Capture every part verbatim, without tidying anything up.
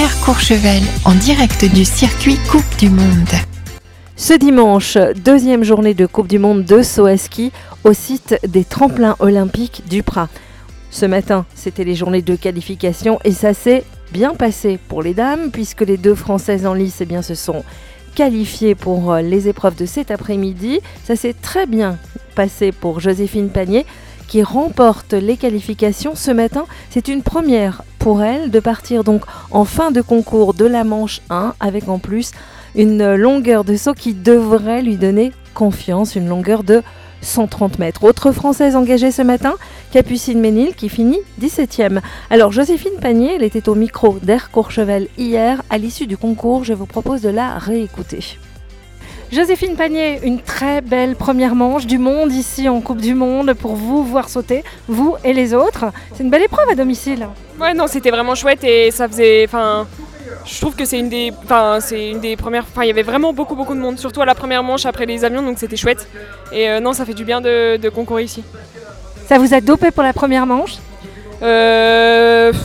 Air Courchevel, en direct du circuit Coupe du Monde. Ce dimanche, deuxième journée de Coupe du Monde de saut à ski au site des tremplins olympiques du Prat. Ce matin, c'était les journées de qualification et ça s'est bien passé pour les dames puisque les deux Françaises en lice eh bien, se sont qualifiées pour les épreuves de cet après-midi. Ça s'est très bien passé pour Joséphine Pagné qui remporte les qualifications ce matin. C'est une première pour elle de partir donc en fin de concours de la manche un avec en plus une longueur de saut qui devrait lui donner confiance, une longueur de cent trente mètres. Autre Française engagée ce matin, Capucine Ménil qui finit dix-septième. Alors Joséphine Pagné, elle était au micro d'Air Courchevel hier. À l'issue du concours, je vous propose de la réécouter. Joséphine Pagné, une très belle première manche du monde ici en Coupe du Monde pour vous voir sauter, vous et les autres. C'est une belle épreuve à domicile. Ouais, non, c'était vraiment chouette et ça faisait... Enfin, je trouve que c'est une des, enfin, c'est une des premières... Enfin, il y avait vraiment beaucoup, beaucoup de monde, surtout à la première manche après les avions, donc c'était chouette. Et euh, non, ça fait du bien de, de concourir ici. Ça vous a dopé pour la première manche ? euh...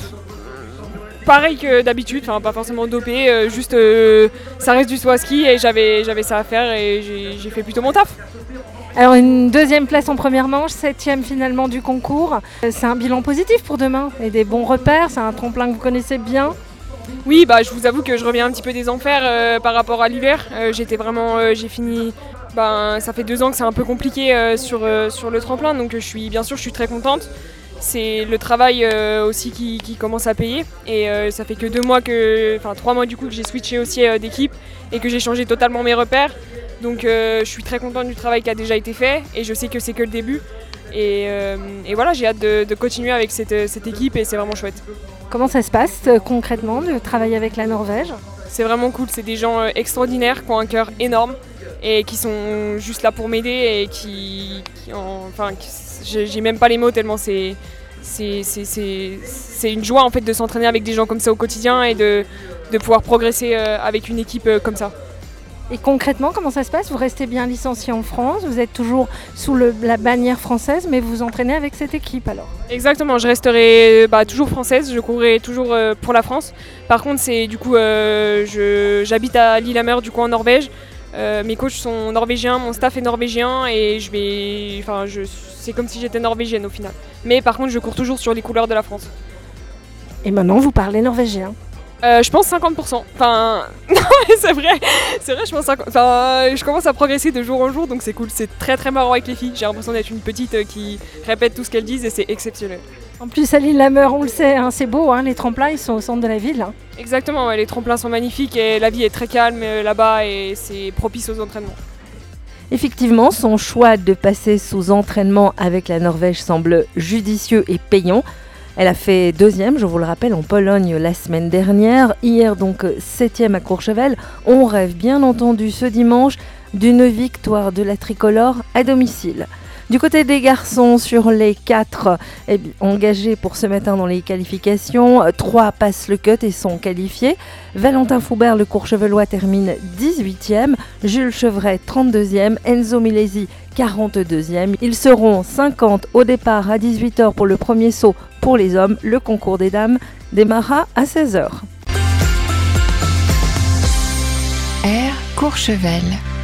Pareil que d'habitude, enfin pas forcément dopé, euh, juste euh, ça reste du saut à ski et j'avais, j'avais ça à faire et j'ai, j'ai fait plutôt mon taf. Alors une deuxième place en première manche, septième finalement du concours. C'est un bilan positif pour demain et des bons repères, c'est un tremplin que vous connaissez bien. Oui, bah je vous avoue que je reviens un petit peu des enfers euh, par rapport à l'hiver. Euh, j'étais vraiment, euh, j'ai fini, ben, ça fait deux ans que c'est un peu compliqué euh, sur, euh, sur le tremplin, donc je suis, bien sûr je suis très contente. C'est le travail euh, aussi qui, qui commence à payer et euh, ça fait que deux mois que, enfin trois mois du coup que j'ai switché aussi euh, d'équipe et que j'ai changé totalement mes repères. Donc euh, je suis très contente du travail qui a déjà été fait et je sais que c'est que le début. Et, euh, et voilà, j'ai hâte de, de continuer avec cette, cette équipe et c'est vraiment chouette. Comment ça se passe euh, concrètement de travailler avec la Norvège ? C'est vraiment cool, c'est des gens euh, extraordinaires qui ont un cœur énorme et qui sont juste là pour m'aider et qui, qui ont, enfin, qui, j'ai, j'ai même pas les mots tellement c'est, c'est, c'est, c'est, c'est une joie en fait de s'entraîner avec des gens comme ça au quotidien et de, de pouvoir progresser euh, avec une équipe euh, comme ça. Et concrètement, comment ça se passe ? Vous restez bien licencié en France, vous êtes toujours sous le, la bannière française, mais vous vous entraînez avec cette équipe alors ? Exactement, je resterai bah, toujours française, je courrai toujours euh, pour la France. Par contre, c'est du coup, euh, je, j'habite à Lillehammer, du coup en Norvège. Euh, mes coachs sont norvégiens, mon staff est norvégien et je vais, enfin, je, c'est comme si j'étais norvégienne au final. Mais par contre, je cours toujours sur les couleurs de la France. Et maintenant, vous parlez norvégien ? Euh, je pense cinquante pour cent. Enfin, non, c'est vrai, c'est vrai, je pense cinquante... Enfin, je commence à progresser de jour en jour, donc c'est cool. C'est très très marrant avec les filles. J'ai l'impression d'être une petite euh, qui répète tout ce qu'elles disent et c'est exceptionnel. En plus, à Lillehammer, on le sait, hein, c'est beau, hein, les tremplins, ils sont au centre de la ville. Hein. Exactement, ouais, les tremplins sont magnifiques et la vie est très calme euh, là-bas et c'est propice aux entraînements. Effectivement, son choix de passer sous entraînement avec la Norvège semble judicieux et payant. Elle a fait deuxième, je vous le rappelle, en Pologne la semaine dernière. Hier, donc, septième à Courchevel. On rêve bien entendu ce dimanche d'une victoire de la tricolore à domicile. Du côté des garçons, sur les quatre eh bien, engagés pour ce matin dans les qualifications, trois passent le cut et sont qualifiés. Valentin Foubert, le Courchevelois, termine dix-huitième. Jules Chevret, trente-deuxième. Enzo Milesi, quarante-deuxième. Ils seront cinquante au départ à dix-huit heures pour le premier saut pour les hommes. Le concours des dames démarra à seize heures. Air Courchevel.